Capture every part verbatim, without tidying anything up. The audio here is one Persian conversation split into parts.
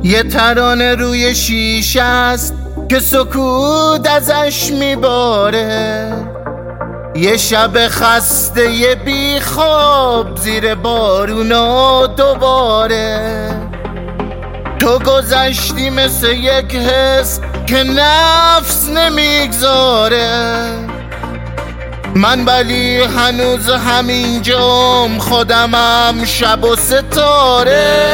یه ترانه روی شیشه است که سکوت ازش میباره، یه شب خسته یه بی خواب زیر بارونا دوباره. تو گذشتی مثل یک حس که نفس نمیگذاره، من ولی هنوز همینجام، خودمم شب و ستاره.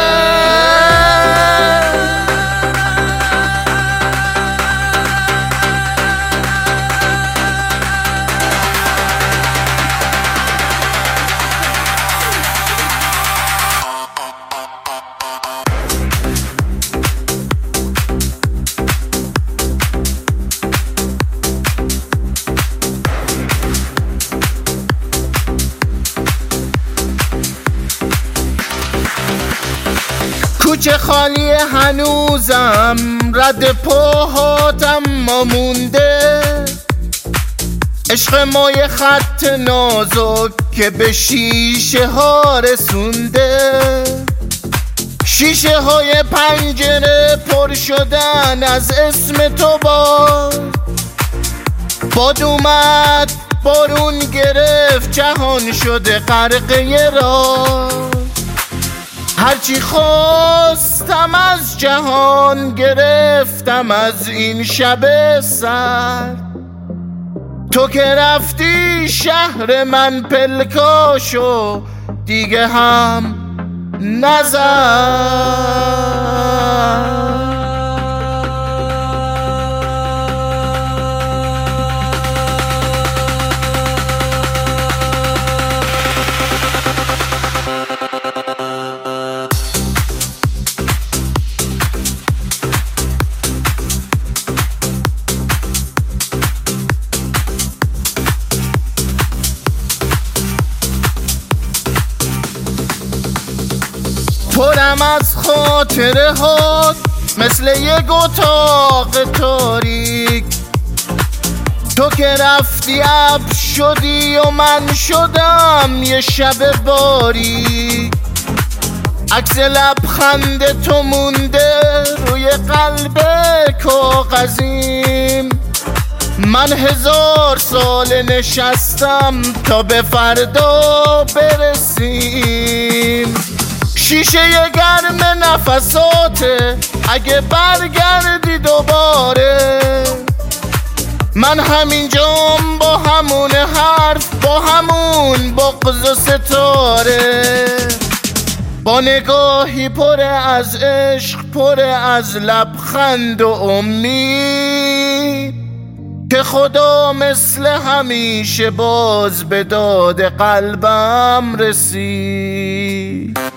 کوچه خالی هنوزم، رد پاهاتم ما مونده، عشق ما یه خط نازک که به شیشه ها رسونده. شیشه های پنجره پر شدن از اسم تو، باد باد اومد بارون گرفت، جهان شده غرقه راه. هرچی خواستم از جهان گرفتم از این شب سر، تو که رفتی شهر من پلکاشو دیگه هم نزن. پرم از خاطره هات مثل یک اتاق تاریک، تو که رفتی ابر شدی و من شدم یه شب باریک. عکس لبخند تو مونده روی قلب کاغذیم، من هزار سال نشستم تا به فردا برسیم. شیشه گرم نفساته اگه برگردی دوباره، من همینجام با همون حرف، با همون بغض و ستاره، با نگاهی پر از عشق، پر از لبخند و امید، که خدا مثل همیشه باز به داد قلبم رسید.